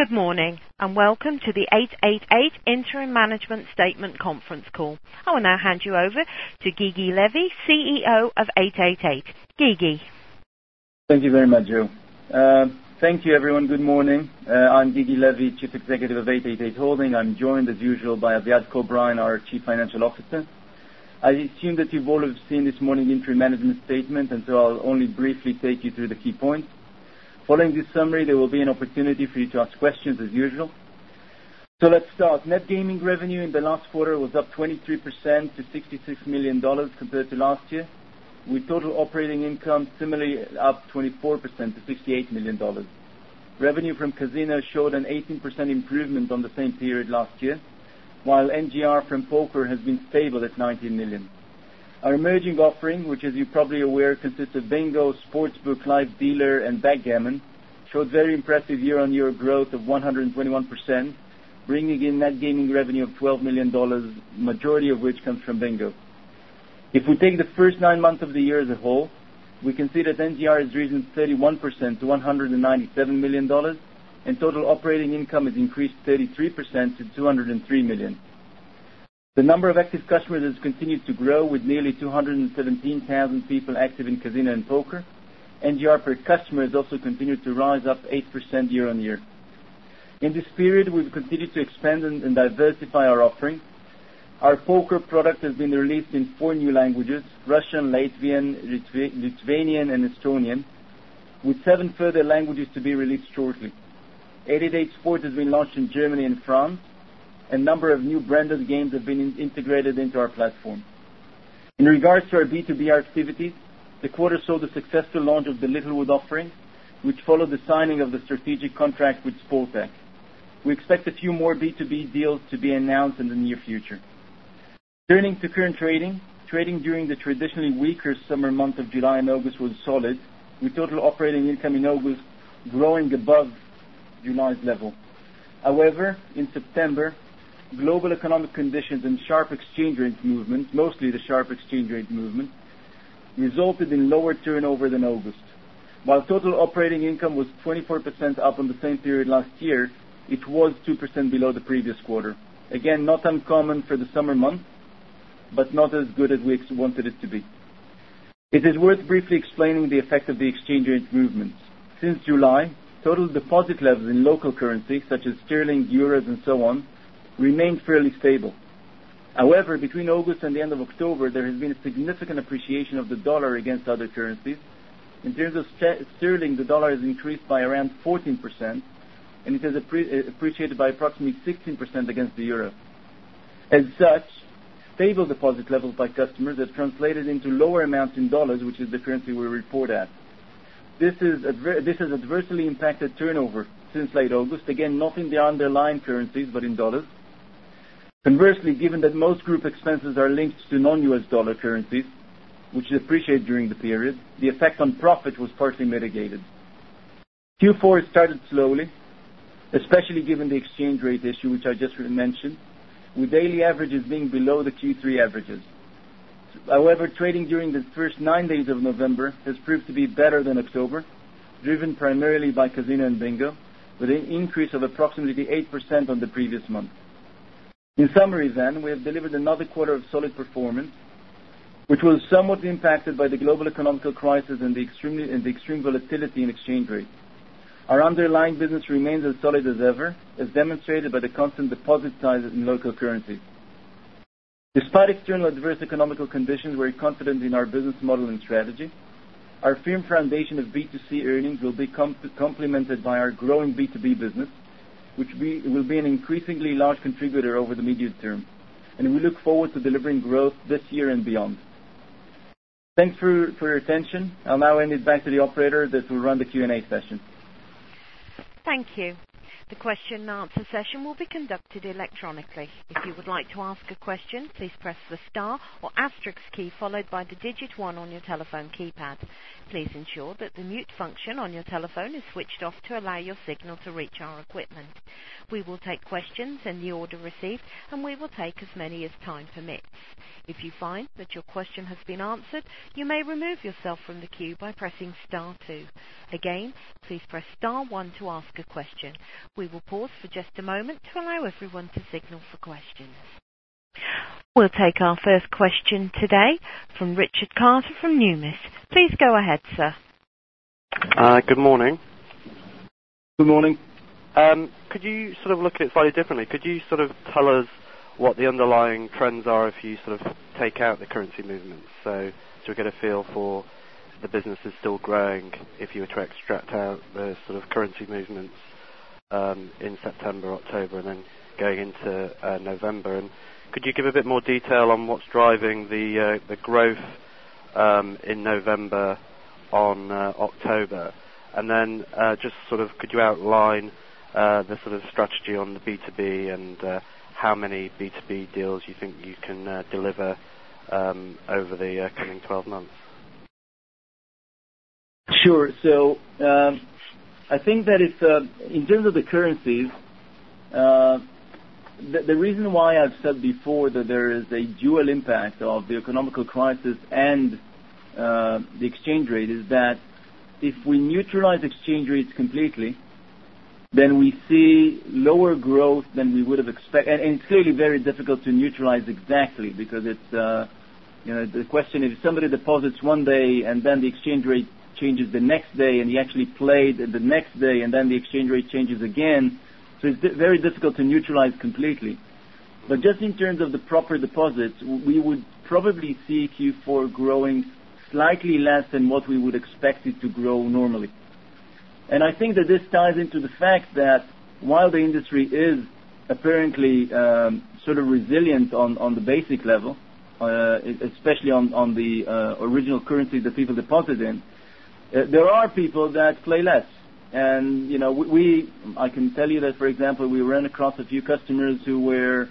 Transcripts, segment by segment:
Good morning and welcome to the 888 Interim Management Statement Conference Call. I will now hand you over to Gigi Levy, CEO of 888. Gigi. Thank you very much, Joe. Thank you, everyone. Good morning. I'm Gigi Levy, Chief Executive of 888 Holding. I'm joined, as usual, by Aviad Kobrine, our Chief Financial Officer. I assume that you've all seen this morning's interim management statement, and so I'll only briefly take you through the key points. Following this summary, there will be an opportunity for you to ask questions, as usual. So let's start. Net gaming revenue in the last quarter was up 23% to $66 million compared to last year, with total operating income similarly up 24% to $68 million. Revenue from casino showed an 18% improvement on the same period last year, while NGR from poker has been stable at $19 million. Our emerging offering, which as you're probably aware consists of bingo, sportsbook, live dealer and backgammon, showed very impressive year-on-year growth of 121%, bringing in net gaming revenue of $12 million, majority of which comes from bingo. If we take the first 9 months of the year as a whole, we can see that NGR has risen 31% to $197 million, and total operating income has increased 33% to $203 million. The number of active customers has continued to grow, with nearly 217,000 people active in casino and poker. NGR per customer has also continued to rise, up 8% year-on-year. In this period, we've continued to expand and diversify our offering. Our poker product has been released in 4 new languages: Russian, Latvian, Lithuanian and Estonian, with 7 further languages to be released shortly. 888 Sport has been launched in Germany and France. A number of new branded games have been integrated into our platform. In regards to our B2B activities, the quarter saw the successful launch of the Littlewood offering, which followed the signing of the strategic contract with Sportech. We expect a few more B2B deals to be announced in the near future. Turning to current trading during the traditionally weaker summer month of July and August was solid, with total operating income in August growing above July's level. However, in September, global economic conditions and sharp exchange rate movement, mostly the sharp exchange rate movement, resulted in lower turnover than August. While total operating income was 24% up on the same period last year, it was 2% below the previous quarter. Again, not uncommon for the summer month, but not as good as we wanted it to be. It is worth briefly explaining the effect of the exchange rate movements. Since July, total deposit levels in local currency, such as sterling, euros and so on, remained fairly stable. However, between August and the end of October, there has been a significant appreciation of the dollar against other currencies. In terms of sterling, the dollar has increased by around 14%, and it has appreciated by approximately 16% against the euro. As such, stable deposit levels by customers have translated into lower amounts in dollars, which is the currency we report at. This has adversely impacted turnover since late August, again not in the underlying currencies but in dollars. Conversely, given that most group expenses are linked to non-US dollar currencies, which depreciate during the period, the effect on profit was partly mitigated. Q4 started slowly, especially given the exchange rate issue which I just mentioned, with daily averages being below the Q3 averages. However, trading during the first 9 days of November has proved to be better than October, driven primarily by casino and bingo, with an increase of approximately 8% on the previous month. In summary then, we have delivered another quarter of solid performance, which was somewhat impacted by the global economic crisis and the extreme volatility in exchange rates. Our underlying business remains as solid as ever, as demonstrated by the constant deposit sizes in local currencies. Despite external adverse economical conditions, we're confident in our business model and strategy. Our firm foundation of B2C earnings will be complemented by our growing B2B business, which will be an increasingly large contributor over the medium term, and we look forward to delivering growth this year and beyond. Thanks for your attention. I'll now hand it back to the operator that will run the Q&A session. Thank you. The question and answer session will be conducted electronically. If you would like to ask a question, please press the star or asterisk key followed by the digit 1 on your telephone keypad. Please ensure that the mute function on your telephone is switched off to allow your signal to reach our equipment. We will take questions in the order received, and we will take as many as time permits. If you find that your question has been answered, you may remove yourself from the queue by pressing star 2. Again, please press star 1 to ask a question. We will pause for just a moment to allow everyone to signal for questions. We'll take our first question today from Richard Carter from Numis. Please go ahead, sir. Good morning. Good morning. Could you sort of look at it slightly differently? Could you sort of tell us what the underlying trends are if you sort of take out the currency movements? So we get a feel for the business is still growing if you were to extract out the sort of currency movements in September, October, and then going into November. And could you give a bit more detail on what's driving the growth in November on October? And then just sort of could you outline the sort of strategy on the B2B and how many B2B deals you think you can deliver over the coming 12 months? Sure. So I think that it's in terms of the currencies, the reason why I've said before that there is a dual impact of the economical crisis and the exchange rate is that if we neutralize exchange rates completely, then we see lower growth than we would have expected. And it's clearly very difficult to neutralize exactly because it's, the question is if somebody deposits one day and then the exchange rate changes the next day and he actually played the next day and then the exchange rate changes again. So it's very difficult to neutralize completely. But just in terms of the proper deposits, we would probably see Q4 growing slightly less than what we would expect it to grow normally. And I think that this ties into the fact that while the industry is apparently sort of resilient on the basic level, especially on the original currency that people deposit in, there are people that play less. And, I can tell you that, for example, we ran across a few customers who were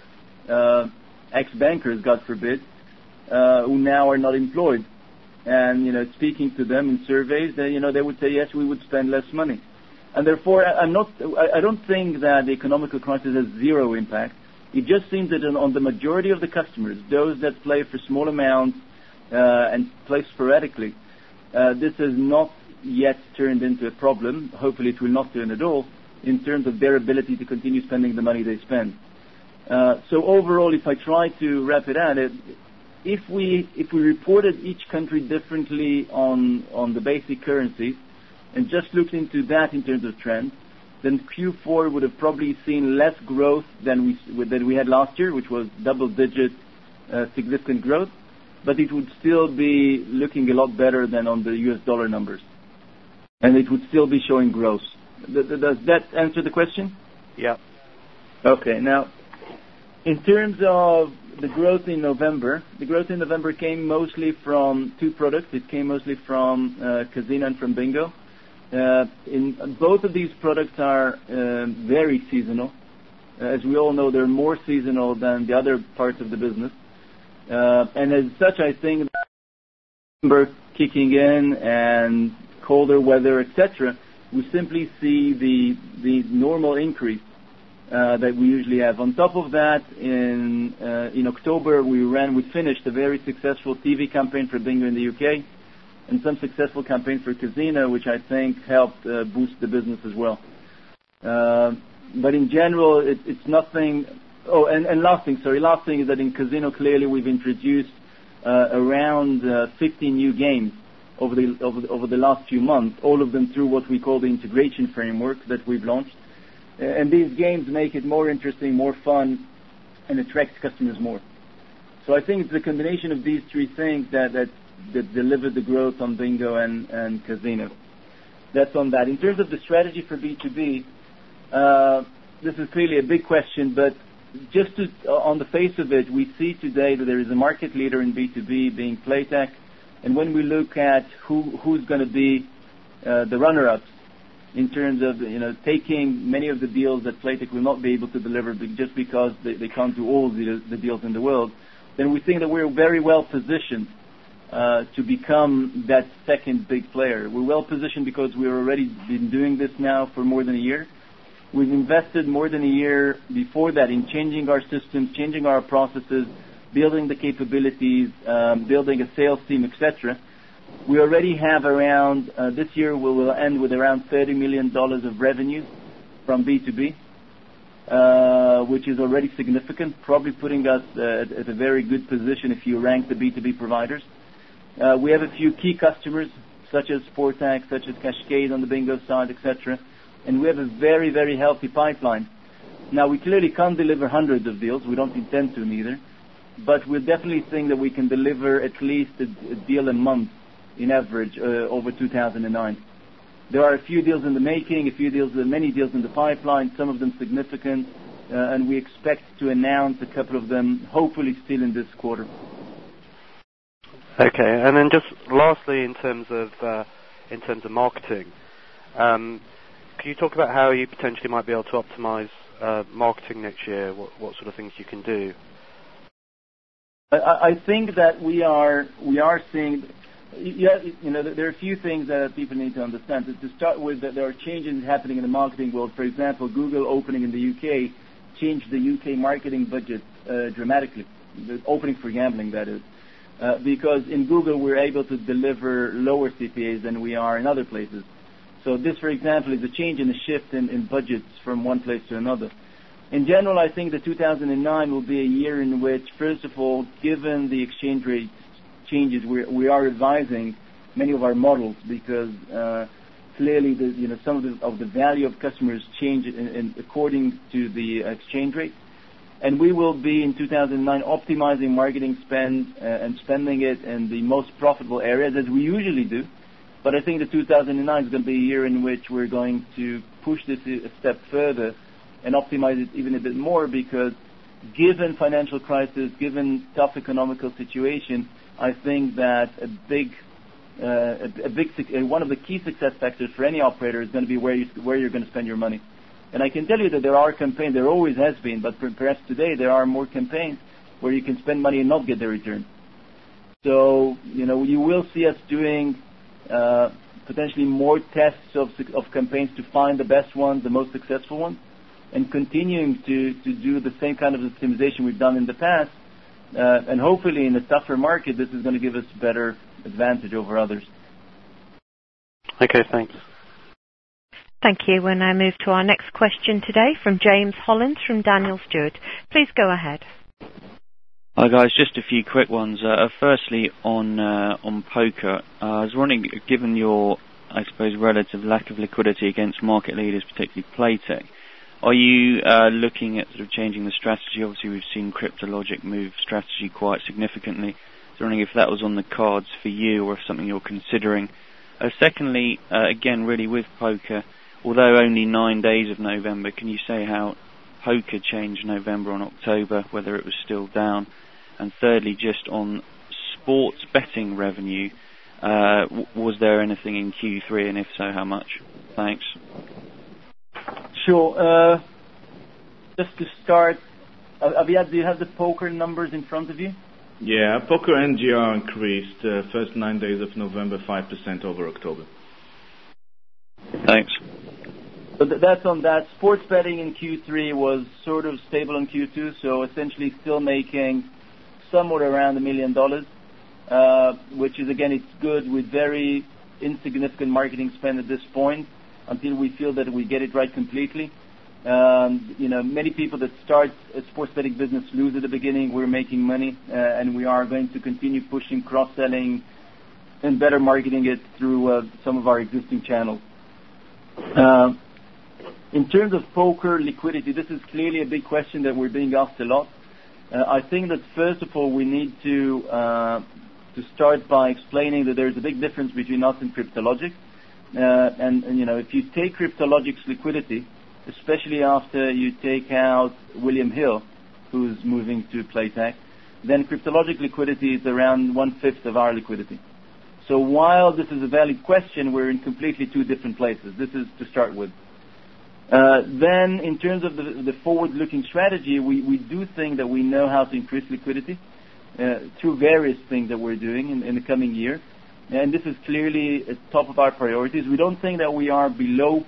ex-bankers, God forbid, who now are not employed. And, speaking to them in surveys, they would say, yes, we would spend less money. And therefore, I don't think that the economical crisis has zero impact. It just seems that on the majority of the customers, those that play for small amounts and play sporadically, this has not yet turned into a problem. Hopefully it will not turn at all in terms of their ability to continue spending the money they spend. So overall, if I try to wrap it out, if we reported each country differently on the basic currencies and just looked into that in terms of trends, then Q4 would have probably seen less growth than we had last year, which was double-digit significant growth, but it would still be looking a lot better than on the US dollar numbers. And it would still be showing growth. Does that answer the question? Yeah. Okay. Now, in terms of the growth in November, the growth in November came mostly from two products. It came mostly from Casino and from Bingo. In both of these products are very seasonal. As we all know, they're more seasonal than the other parts of the business. And as such, I think November kicking in and colder weather, etc., we simply see the normal increase that we usually have. On top of that, in October, we finished a very successful TV campaign for Bingo in the UK and some successful campaign for Casino, which I think helped boost the business as well. But in general, it's nothing. Oh, and last thing is that in Casino, clearly we've introduced around 50 new games over the last few months, all of them through what we call the integration framework that we've launched. And these games make it more interesting, more fun, and attracts customers more. So I think it's the combination of these three things that delivered the growth on Bingo and Casino. That's on that. In terms of the strategy for B2B, this is clearly a big question, but just on the face of it, we see today that there is a market leader in B2B being Playtech. And when we look at who's going to be the runner-ups in terms of taking many of the deals that Playtech will not be able to deliver just because they can't do all the deals in the world, then we think that we're very well positioned to become that second big player. We're well positioned because we've already been doing this now for more than a year. We've invested more than a year before that in changing our systems, changing our processes, building the capabilities, building a sales team, etc. We already have around, this year we will end with around $30 million of revenue from B2B, which is already significant, probably putting us at a very good position if you rank the B2B providers. We have a few key customers, such as Sportac, such as Cascade on the bingo side, etc. And we have a very, very healthy pipeline. Now, we clearly can't deliver hundreds of deals. We don't intend to neither. But we definitely think that we can deliver at least a deal a month in average over 2009. There are a few deals in the making, many deals in the pipeline, some of them significant, and we expect to announce a couple of them, hopefully still in this quarter. Okay, and then just lastly, in terms of marketing, can you talk about how you potentially might be able to optimize marketing next year? What sort of things you can do? I think that we are seeing. There are a few things that people need to understand. To start with, that there are changes happening in the marketing world. For example, Google opening in the UK changed the UK marketing budget dramatically. The opening for gambling, that is. Because in Google we're able to deliver lower CPAs than we are in other places. So this, for example, is a change in the shift in budgets from one place to another. In general, I think that 2009 will be a year in which, first of all, given the exchange rate changes, we are revising many of our models because clearly some of the value of customers change according to the exchange rate. And we will be in 2009 optimizing marketing spend and spending it in the most profitable areas, as we usually do. But I think that 2009 is going to be a year in which we're going to push this a step further and optimize it even a bit more, because given financial crisis, given tough economical situation, I think that one of the key success factors for any operator is going to be where you're going to spend your money. And I can tell you that there are campaigns, there always has been, but perhaps today there are more campaigns where you can spend money and not get the return. So, you will see us doing potentially more tests of campaigns to find the best ones, the most successful ones, and continuing to do the same kind of optimization we've done in the past. And hopefully in a tougher market, this is going to give us better advantage over others. Okay, thanks. Thank you. We'll now move to our next question today from James Hollins from Daniel Stewart. Please go ahead. Hi guys, just a few quick ones. Firstly, on poker, I was wondering, given your, I suppose, relative lack of liquidity against market leaders, particularly Playtech, are you looking at sort of changing the strategy? Obviously, we've seen Cryptologic move strategy quite significantly. So I'm wondering if that was on the cards for you or if something you're considering. Secondly, again, really with poker, although only 9 days of November, can you say how poker changed November and October, whether it was still down? And thirdly, just on sports betting revenue, was there anything in Q3, and if so, how much? Thanks. Sure. Just to start, Aviad, do you have the poker numbers in front of you? Yeah, poker NGR increased first 9 days of November 5% over October. Thanks. So that's on that. Sports betting in Q3 was sort of stable in Q2, so essentially still making somewhat around $1 million, which is, again, it's good with very insignificant marketing spend at this point until we feel that we get it right completely. Many people that start a sports betting business lose at the beginning. We're making money, and we are going to continue pushing cross-selling and better marketing it through some of our existing channels. In terms of poker liquidity, this is clearly a big question that we're being asked a lot. I think that first of all we need to start by explaining that there's a big difference between us and Cryptologic. And if you take Cryptologic's liquidity, especially after you take out William Hill, who's moving to Playtech, then Cryptologic liquidity is around 1/5 of our liquidity. So while this is a valid question, we're in completely two different places. This is to start with. Then, in terms of the forward-looking strategy, we do think that we know how to increase liquidity through various things that we're doing in the coming year. And this is clearly at top of our priorities. We don't think that we are below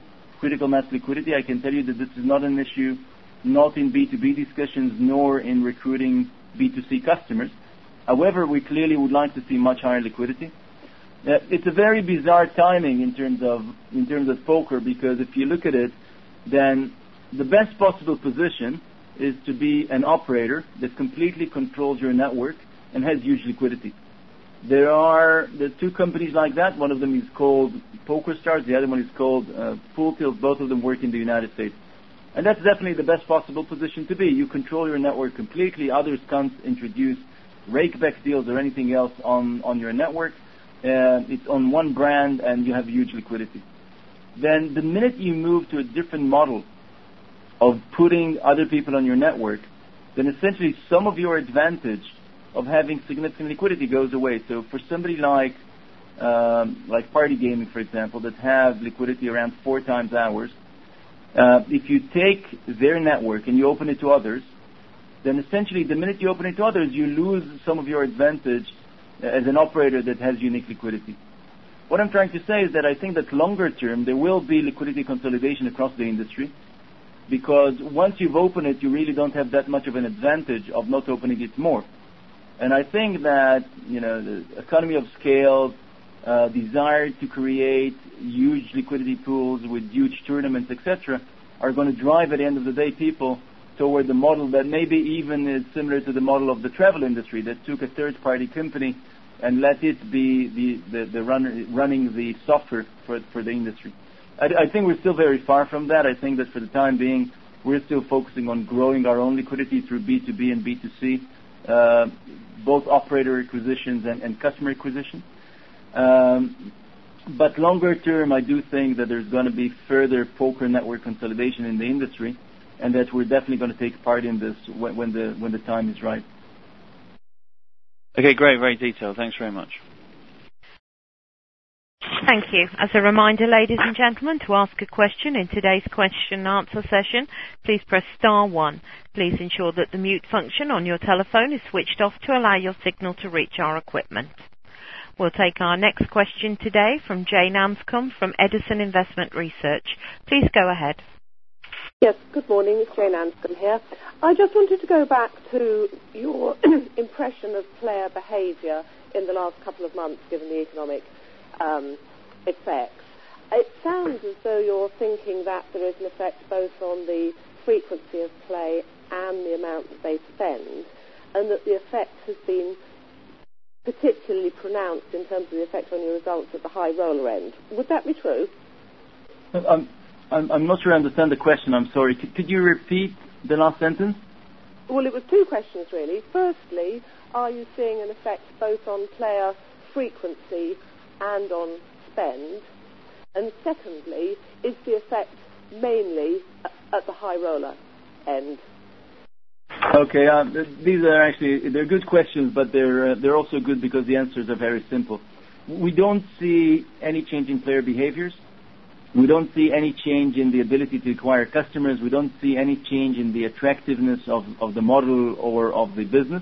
critical mass liquidity. I can tell you that this is not an issue, not in B2B discussions, nor in recruiting B2C customers. However, we clearly would like to see much higher liquidity. It's a very bizarre timing in terms of poker, because if you look at it, then the best possible position is to be an operator that completely controls your network and has huge liquidity. There are two companies like that. One of them is called PokerStars. The other one is called Pool Tilt. Both of them work in the United States. And that's definitely the best possible position to be. You control your network completely. Others can't introduce rakeback deals or anything else on your network. It's on one brand, and you have huge liquidity. Then the minute you move to a different model of putting other people on your network, then essentially some of your advantage of having significant liquidity goes away. So for somebody like party gaming, for example, that have liquidity around 4 times ours, if you take their network and you open it to others, then essentially the minute you open it to others, you lose some of your advantage as an operator that has unique liquidity. What I'm trying to say is that I think that longer term there will be liquidity consolidation across the industry, because once you've opened it, you really don't have that much of an advantage of not opening it more. And I think that, the economy of scale, desire to create huge liquidity pools with huge tournaments, etc., are going to drive at the end of the day people toward the model that maybe even is similar to the model of the travel industry, that took a third-party company and let it be the running the software for the industry. I think we're still very far from that. I think that for the time being, we're still focusing on growing our own liquidity through B2B and B2C, both operator acquisitions and customer acquisition. But longer term, I do think that there's going to be further poker network consolidation in the industry, and that we're definitely going to take part in this when the time is right. Okay, great, very detailed. Thanks very much. Thank you. As a reminder, ladies and gentlemen, to ask a question in today's question and answer session, please press star 1. Please ensure that the mute function on your telephone is switched off to allow your signal to reach our equipment. We'll take our next question today from Jane Anscombe from Edison Investment Research. Please go ahead. Yes, good morning. It's Jane Anscombe here. I just wanted to go back to your impression of player behaviour in the last couple of months, given the economic effects. It sounds as though you're thinking that there is an effect both on the frequency of play and the amount that they spend, and that the effect has been particularly pronounced in terms of the effect on your results at the high roller end. Would that be true? I'm not sure I understand the question. I'm sorry. Could you repeat the last sentence? Well, it was 2 questions, really. Firstly, are you seeing an effect both on player frequency and on spend? And secondly, is the effect mainly at the high roller end? Okay, these are they're good questions, but they're also good because the answers are very simple. We don't see any change in player behaviors. We don't see any change in the ability to acquire customers. We don't see any change in the attractiveness of the model or of the business.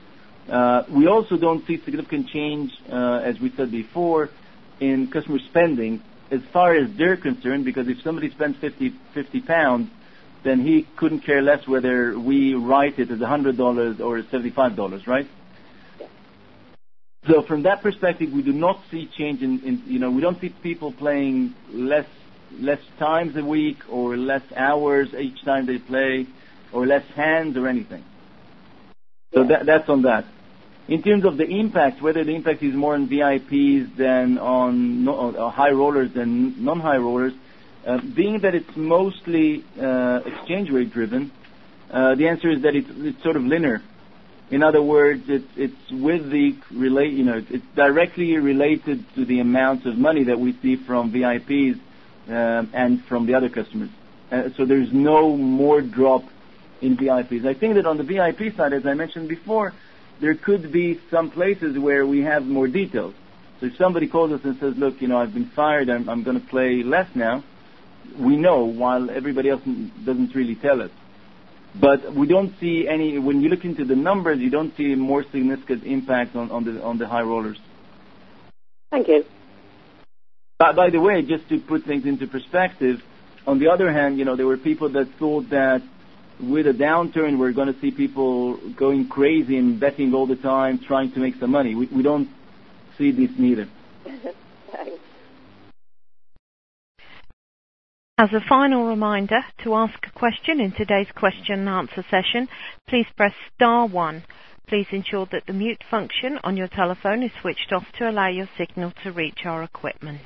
We also don't see significant change, as we said before, in customer spending as far as they're concerned, because if somebody spends £50, then he couldn't care less whether we write it as $100 or $75, right? Yeah. So from that perspective, we do not see change we don't see people playing less times a week or less hours each time they play or less hands or anything. So that's on that. In terms of the impact, whether the impact is more on VIPs than on high rollers than non-high rollers, being that it's mostly exchange rate driven, the answer is that it's sort of linear. In other words, it's with the it's directly related to the amount of money that we see from VIPs and from the other customers. So there's no more drop in VIPs. I think that on the VIP side, as I mentioned before, there could be some places where we have more details. So if somebody calls us and says, look, I've been fired, I'm going to play less now, we know, while everybody else doesn't really tell us. But we don't see any, when you look into the numbers, you don't see more significant impact on the high rollers. Thank you. By the way, just to put things into perspective, On the other hand, there were people that thought that with a downturn we're going to see people going crazy and betting all the time, trying to make some money. We don't see this neither. Thanks. As a final reminder, to ask a question in today's question and answer session, please press star 1. Please ensure that the mute function on your telephone is switched off to allow your signal to reach our equipment.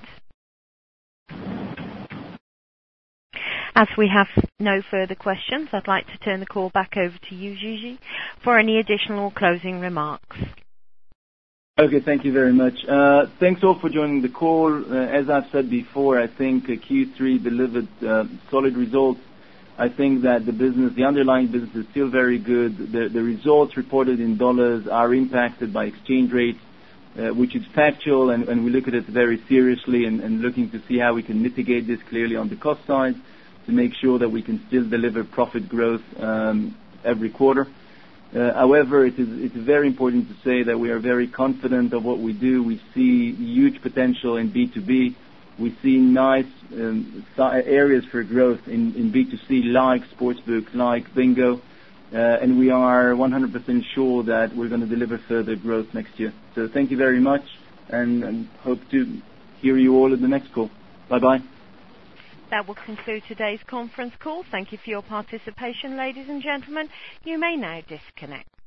As we have no further questions, I'd like to turn the call back over to you, Gigi, for any additional closing remarks. Okay, thank you very much. Thanks all for joining the call. As I've said before, I think Q3 delivered solid results. I think that the underlying business is still very good. The results reported in dollars are impacted by exchange rates, which is factual, and we look at it very seriously and looking to see how we can mitigate this clearly on the cost side to make sure that we can still deliver profit growth every quarter. However, it is very important to say that we are very confident of what we do. We see huge potential in B2B. We see nice areas for growth in B2C, like sportsbooks, like bingo, and we are 100% sure that we're going to deliver further growth next year. So thank you very much, and hope to hear you all at the next call. Bye-bye. That will conclude today's conference call. Thank you for your participation, ladies and gentlemen. You may now disconnect.